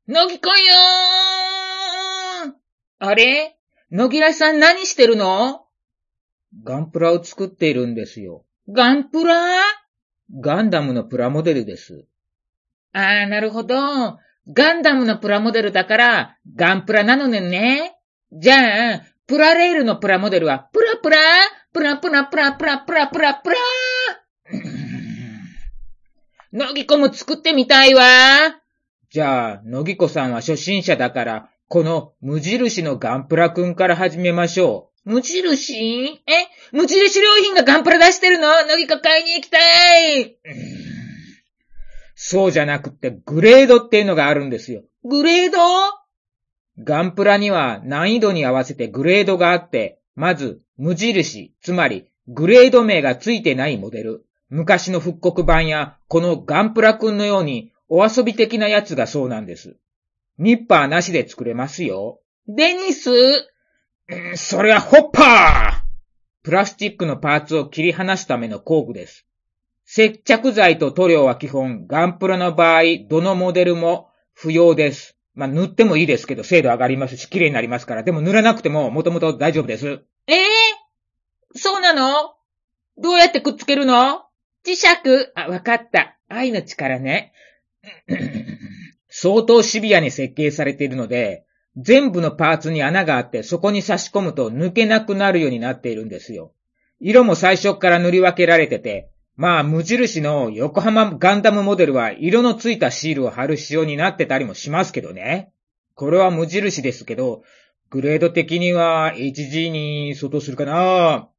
乃木くんよー。あれ？乃木らさん何してるの？ ガンプラを作っているんですよ。 ガンプラ？ ガンダムのプラモデルです。 なるほど。ガンダムのプラモデルだから、ガンプラなのね。じゃあ、プラレールのプラモデルは、プラプラプラプラプラプラプラプラプラ乃木子も作ってみたいわ。 じゃあ、乃木子さんは初心者だから、この無印のガンプラくんから始めましょう。無印？無印良品がガンプラ出してるの？乃木子買いに行きたい。 そうじゃなくってグレードっていうのがあるんですよ。 グレード？ ガンプラには難易度に合わせてグレードがあって、まず無印、つまりグレード名がついてないモデル。昔の復刻版やこのガンプラくんのようにお遊び的なやつがそうなんです。ニッパーなしで作れますよ。 デニス？ それはホッパー！プラスチックのパーツを切り離すための工具です。接着剤と塗料は基本、ガンプラの場合、どのモデルも不要です。塗ってもいいですけど、精度上がりますし、綺麗になりますから。でも塗らなくても、もともと大丈夫です。 そうなの？どうやってくっつけるの？磁石？わかった。愛の力ね。 相当シビアに設計されているので、全部のパーツに穴があって、そこに差し込むと抜けなくなるようになっているんですよ。色も最初から塗り分けられてて、無印の横浜ガンダムモデルは色のついたシールを貼る仕様になってたりもしますけどね。これは無印ですけど、グレード的には HG に相当するかな。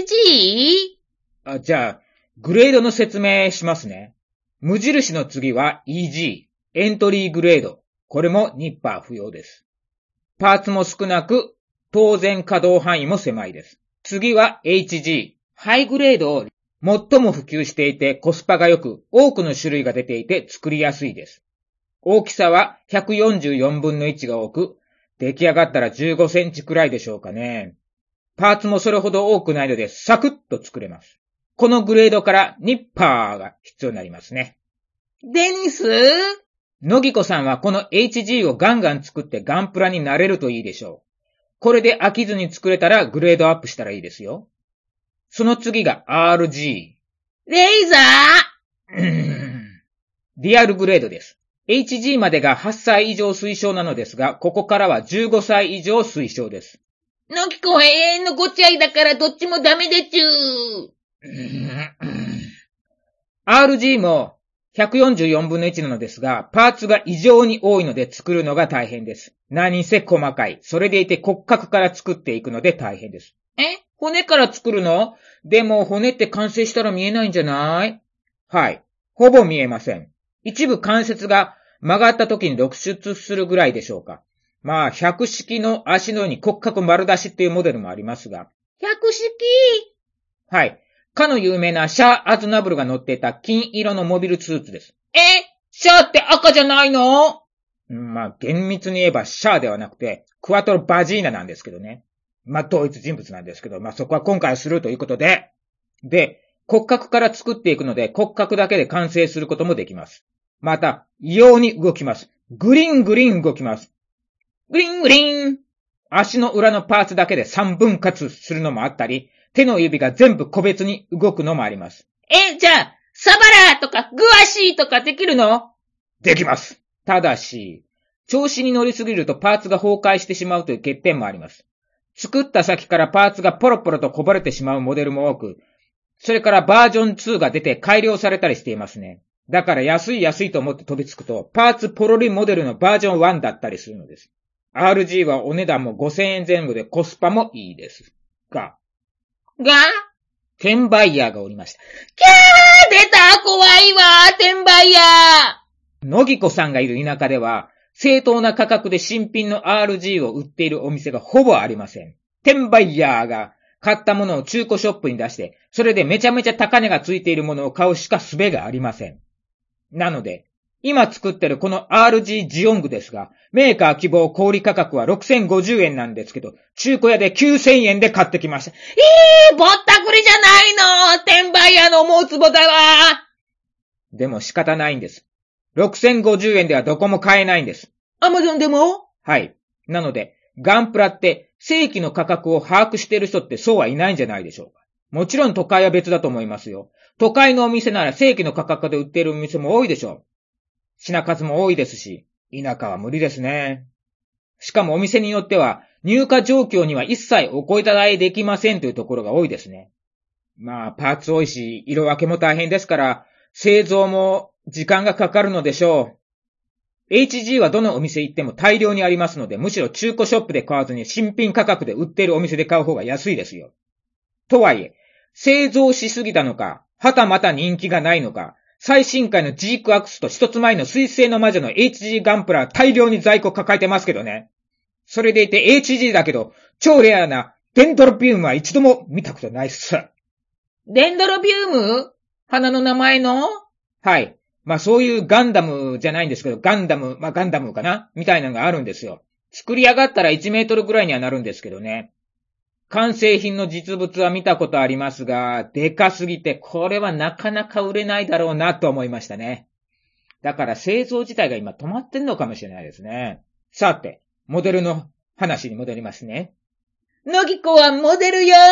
HG？ じゃあ、グレードの説明しますね。無印の次は EG、エントリーグレード。これもニッパー不要です。パーツも少なく、当然稼働範囲も狭いです。次は HG、ハイグレードを最も普及していてコスパが良く、多くの種類が出ていて作りやすいです。大きさは144分の1が多く、出来上がったら15センチくらいでしょうかね。パーツもそれほど多くないのでサクッと作れます。このグレードからニッパーが必要になりますね。 デニス？ 乃木子さんはこの HG をガンガン作ってガンプラになれるといいでしょう。これで飽きずに作れたらグレードアップしたらいいですよ。その次が RG。 レイザーリアルグレードです。HG までが8歳以上推奨なのですが、ここからは15歳以上推奨です。 乃木子は永遠のごちゃいだからどっちもダメでちゅ RG も144分の1なのですが、パーツが異常に多いので作るのが大変です。何せ細かい。それでいて骨格から作っていくので大変です。 骨から作るの？ でも骨って完成したら見えないんじゃない？はい。ほぼ見えません。一部関節が曲がった時に露出するぐらいでしょうか。百式の足のように骨格丸出しっていうモデルもありますが。 百式？ はい。かの有名なシャア・アズナブルが乗っていた金色のモビルスーツです。 シャアって赤じゃないの？ 厳密に言えばシャアではなくて、クワトロ・バジーナなんですけどね。同一人物なんですけど、そこは今回するということで。で、骨格から作っていくので、骨格だけで完成することもできます。また、異様に動きます。グリングリン動きます。 グリングリン。 足の裏のパーツだけで3分割するのもあったり、手の指が全部個別に動くのもあります。 じゃあ、サバラーとかグアシーとかできるの？ できます。ただし、調子に乗りすぎるとパーツが崩壊してしまうという欠点もあります。作った先からパーツがポロポロとこぼれてしまうモデルも多く、それからバージョン2が出て改良されたりしていますね。だから安いと思って飛びつくと、パーツポロリモデルのバージョン1だったりするのです。RG はお値段も5000円前後でコスパもいいです。転売ヤーがおりました。 出た！怖いわ！転売ヤー！乃木子さんがいる田舎では、正当な価格で新品の RG を売っているお店がほぼありません。転売ヤーが買ったものを中古ショップに出して、それでめちゃめちゃ高値がついているものを買うしか術がありません。なので、今作ってるこの RG ジオングですが、メーカー希望小売価格は6050円なんですけど、中古屋で9000円で買ってきました。 ぼったくりじゃないの！転売屋の思うつぼだわ！ でも仕方ないんです。6050円ではどこも買えないんです。 Amazon でも？ はい。なので、ガンプラって正規の価格を把握している人ってそうはいないんじゃないでしょうか。もちろん都会は別だと思いますよ。都会のお店なら正規の価格で売っているお店も多いでしょう。品数も多いですし、田舎は無理ですね。しかもお店によっては、入荷状況には一切お声伝えできませんというところが多いですね。まあ、パーツ多いし、色分けも大変ですから、製造も時間がかかるのでしょう。HG はどのお店行っても大量にありますので、むしろ中古ショップで買わずに新品価格で売っているお店で買う方が安いですよ。とはいえ、製造しすぎたのか、はたまた人気がないのか、最新回のジークアクスと一つ前の水星の魔女の HG ガンプラ大量に在庫抱えてますけどね。それでいて HG だけど、超レアなデンドロビウムは一度も見たことないっす。 デンドロビウム？花の名前の？ はい。まあそういうガンダムじゃないんですけど、ガンダムかなみたいなのがあるんですよ。作り上がったら1メートルくらいにはなるんですけどね。完成品の実物は見たことありますが、でかすぎてこれはなかなか売れないだろうなと思いましたね。だから製造自体が今止まってんのかもしれないですね。さて、モデルの話に戻りますね。 のぎこはモデルよ。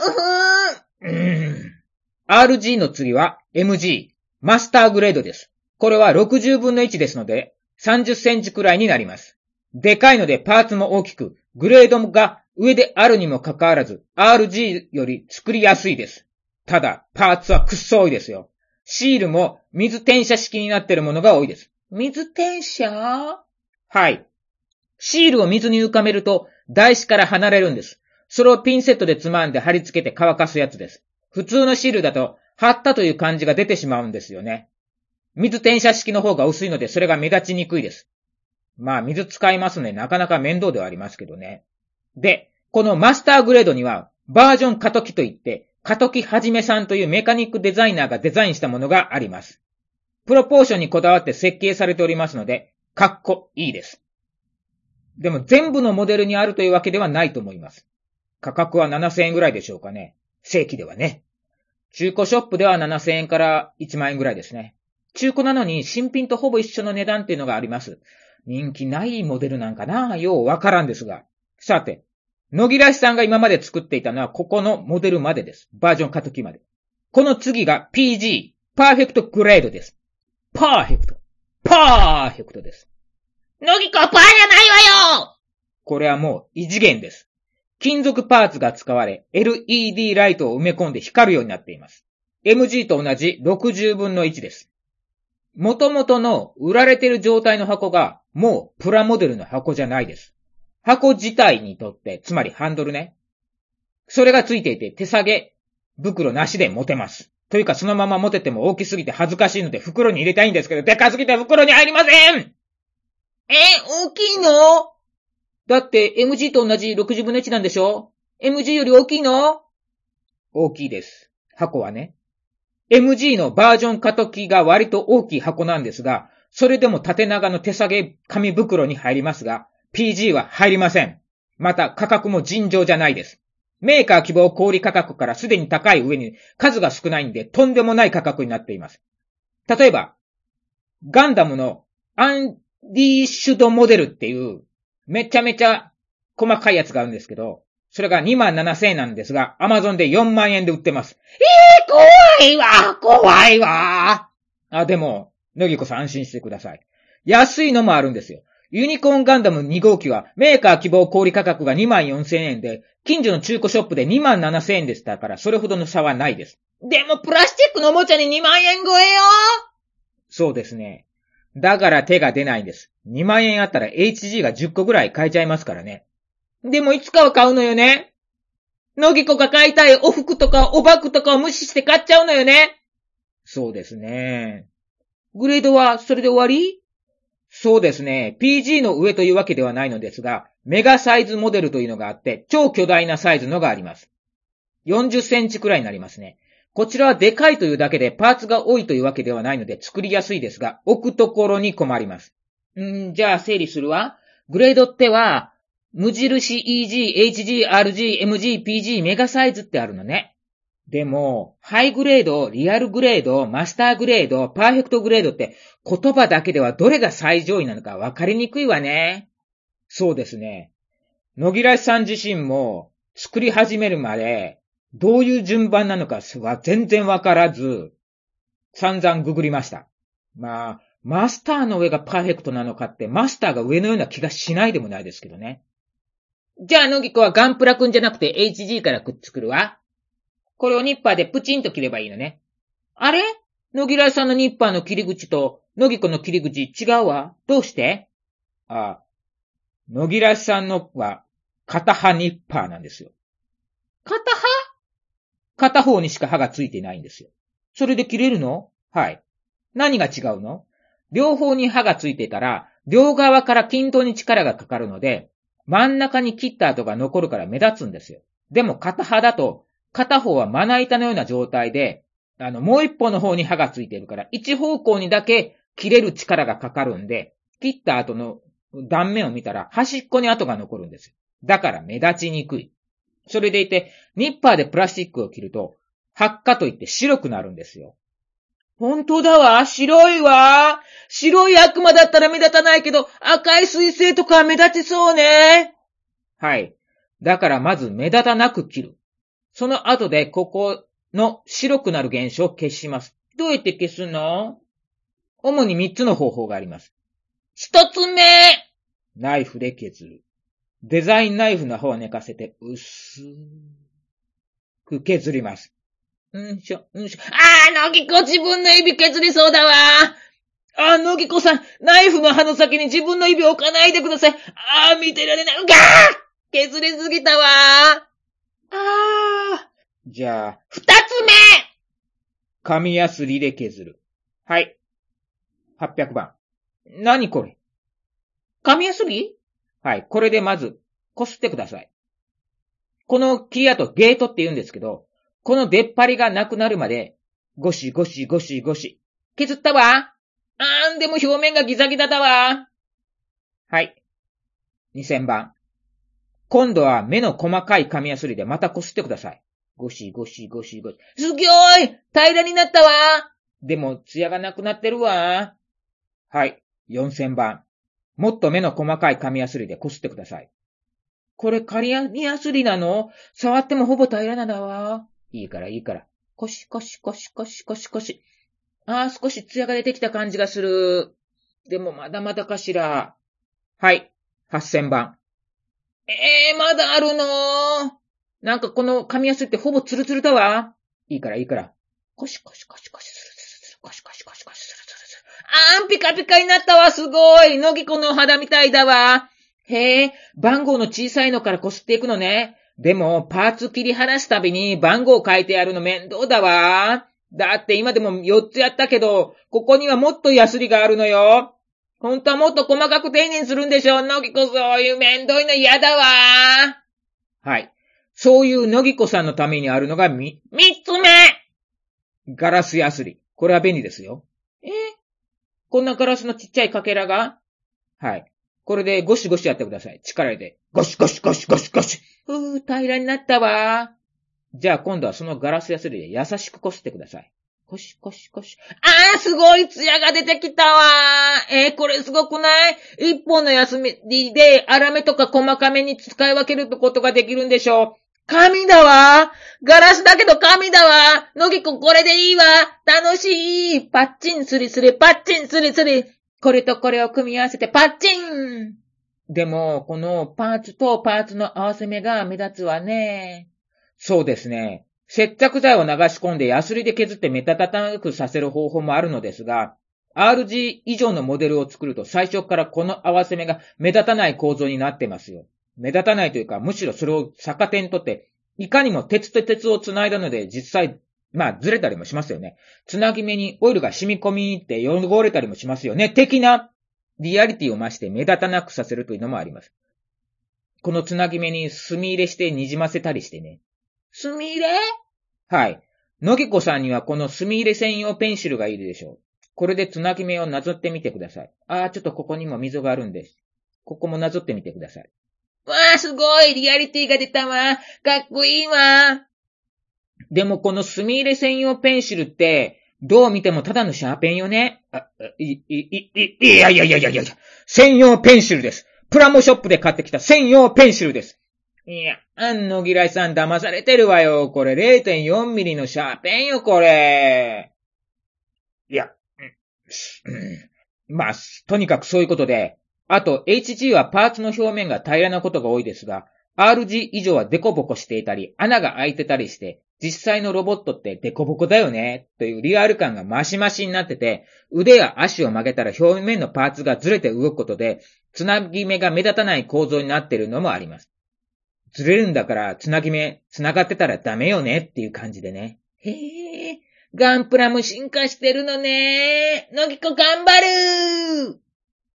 RG の次は MG、マスターグレードです。これは60分の1ですので、30センチくらいになります。でかいのでパーツも大きく、グレードが上であるにもかかわらず、RG より作りやすいです。ただ、パーツはくっそ多いですよ。シールも水転写式になっているものが多いです。 水転写？ はい。シールを水に浮かべると台紙から離れるんです。それをピンセットでつまんで貼り付けて乾かすやつです。普通のシールだと貼ったという感じが出てしまうんですよね。水転写式の方が薄いのでそれが目立ちにくいです。まあ水使いますのでなかなか面倒ではありますけどね。で、このマスターグレードにはバージョン過渡期といって過渡期はじめさんというメカニックデザイナーがデザインしたものがあります。プロポーションにこだわって設計されておりますので、かっこいいです。でも全部のモデルにあるというわけではないと思います。価格は7000円ぐらいでしょうかね。正規ではね。中古ショップでは7000円から1万円ぐらいですね。中古なのに新品とほぼ一緒の値段っていうのがあります。人気ないモデルなんかな？ようわからんですが。さて、野木らしさんが今まで作っていたのはここのモデルまでです。バージョン過渡期まで。この次が PG、パーフェクトグレードです。パーフェクトです。 のぎこパーじゃないわよ！ これはもう異次元です。金属パーツが使われ、LED ライトを埋め込んで光るようになっています。MG と同じ60分の1です。元々の売られている状態の箱がもうプラモデルの箱じゃないです。箱自体にとって、つまりハンドルね。それがついていて手下げ袋なしで持てます。というかそのまま持てても大きすぎて恥ずかしいので袋に入れたいんですけど、でかすぎて袋に入りません！ 大きいの？ だって MG と同じ60分の1なんでしょ？ MG より大きいの？大きいです。箱はね。MG のバージョン過渡期が割と大きい箱なんですが、それでも縦長の手下げ紙袋に入りますが、PG は入りません。また価格も尋常じゃないです。メーカー希望小売価格からすでに高い上に数が少ないんでとんでもない価格になっています。例えば、ガンダムのアンディシュドモデルっていうめちゃめちゃ細かいやつがあるんですけど、それが27,000円なんですが、Amazon で4万円で売ってます。 怖いわ。 でも、のぎこさん安心してください。安いのもあるんですよ。ユニコーンガンダム2号機はメーカー希望小売価格が24,000円で、近所の中古ショップで27,000円でしたから、それほどの差はないです。 でもプラスチックのおもちゃに2万円超えよ。 そうですね。だから手が出ないんです。2万円あったら HG が10個ぐらい買えちゃいますからね。 でもいつかは買うのよね。のぎこが買いたいお服とかおバッグとかを無視して買っちゃうのよね。 そうですね。 グレードはそれで終わり？ そうですね。PG の上というわけではないのですが、メガサイズモデルというのがあって、超巨大なサイズのがあります。40センチくらいになりますね。こちらはでかいというだけでパーツが多いというわけではないので作りやすいですが、置くところに困ります。 じゃあ整理するわ。グレードっては、無印 EG、HG、RG、MG、PG、メガサイズってあるのね。 でも、ハイグレード、リアルグレード、マスターグレード、パーフェクトグレードって言葉だけではどれが最上位なのか分かりにくいわね。そうですね。野木らしさん自身も作り始めるまでどういう順番なのかは全然分からず、散々ググりました。まあ、マスターの上がパーフェクトなのかってマスターが上のような気がしないでもないですけどね。じゃあ、野木子はガンプラくんじゃなくて HG からくっつくるわ。これをニッパーでプチンと切ればいいのね。あれ？野木らしさんのニッパーの切り口と野木子の切り口違うわ。どうして？野木らしさんのは片刃ニッパーなんですよ。片刃？片方にしか刃がついていないんですよ。それで切れるの？はい。何が違うの？両方に刃がついてたら、両側から均等に力がかかるので、真ん中に切った跡が残るから目立つんですよ。でも片刃だと、片方はまな板のような状態で、もう一方の方に刃がついているから、一方向にだけ切れる力がかかるんで、切った後の断面を見たら端っこに跡が残るんですよ。だから目立ちにくい。それでいて、ニッパーでプラスチックを切ると、発火といって白くなるんですよ。本当だわ、白いわ。白い悪魔だったら目立たないけど、赤い水星とかは目立ちそうね。はい。だからまず目立たなく切る。その後でここの白くなる現象を消します。どうやって消すの？主に3つの方法があります。1つ目！ナイフで削る。デザインナイフの方を寝かせて薄く削ります。野木子自分の指削りそうだわ。野木子さん、ナイフの刃の先に自分の指を置かないでください。見てられない。削りすぎたわ。じゃあ、2つ目！紙やすりで削る。はい。800番。何これ？紙やすり？はい。これでまず、擦ってください。この切り跡、ゲートって言うんですけど、この出っ張りがなくなるまで、ゴシゴシゴシゴシ。削ったわ。でも表面がギザギザだわ。はい。2000番。今度は目の細かい紙やすりでまた擦ってください。ゴシゴシゴシゴシ。すぎょーい！平らになったわ。でも、ツヤがなくなってるわ。はい。4000番。もっと目の細かい紙やすりで擦ってください。これ紙やすりなの？触ってもほぼ平らなんだわ。いいから。コシコシコシコシコシコシ。少しツヤが出てきた感じがする。でもまだまだかしら。はい。8000番。まだあるの？なんかこの紙やすりってほぼツルツルだわ。いいから。コシコシコシコシスルスルコシコシコシコシスルスル。ピカピカになったわ。すごい。野木子の肌みたいだわ。へえ、番号の小さいのから擦っていくのね。でも、パーツ切り離すたびに番号書いてあるの面倒だわ。だって今でも4つやったけど、ここにはもっとヤスリがあるのよ。本当はもっと細かく丁寧にするんでしょ。野木子そういう面倒いの嫌だわ。はい。そういう野木子さんのためにあるのが3つ目！ガラスヤスリ。これは便利ですよ。こんなガラスのちっちゃいかけらが？はい。これでゴシゴシやってください。力入れて。ゴシゴシゴシゴシゴシ。平らになったわ。じゃあ今度はそのガラスヤスリで優しく擦ってください。コシコシコシ。すごいツヤが出てきたわ。これすごくない？一本のヤスリで粗めとか細かめに使い分けることができるんでしょう。紙だわ。ガラスだけど紙だわ。野木子これでいいわ。楽しい。パッチンスリスリ、パッチンスリスリ。これとこれを組み合わせてパッチン！でも、このパーツとパーツの合わせ目が目立つわね。そうですね。接着剤を流し込んでヤスリで削って目立たなくさせる方法もあるのですが、RG 以上のモデルを作ると最初からこの合わせ目が目立たない構造になってますよ。目立たないというか、むしろそれを逆手にとって、いかにも鉄と鉄をつないだので実際、ずれたりもしますよね。つなぎ目にオイルが染み込みって汚れたりもしますよね。的なリアリティを増して目立たなくさせるというのもあります。このつなぎ目に墨入れしてにじませたりしてね。墨入れ？はい。野木子さんにはこの墨入れ専用ペンシルがいるでしょう。これでつなぎ目をなぞってみてください。ちょっとここにも溝があるんです。ここもなぞってみてください。すごいリアリティが出たわ。かっこいいわ。 でもこの墨入れ専用ペンシルって、どう見てもただのシャーペンよね。いや、専用ペンシルです。プラモショップで買ってきた専用ペンシルです。いや、野木らさん騙されてるわよ。これ 0.4 ミリのシャーペンよ、これ。いや、まあ、とにかくそういうことで、あと HG はパーツの表面が平らなことが多いですが、RG 以上はデコボコしていたり、穴が開いてたりして、実際のロボットってデコボコだよね、というリアル感がマシマシになってて、腕や足を曲げたら表面のパーツがずれて動くことで、つなぎ目が目立たない構造になっているのもあります。ずれるんだからつなぎ目、つながってたらダメよねっていう感じでね。へえ、ガンプラも進化してるのね。のぎこ頑張るー。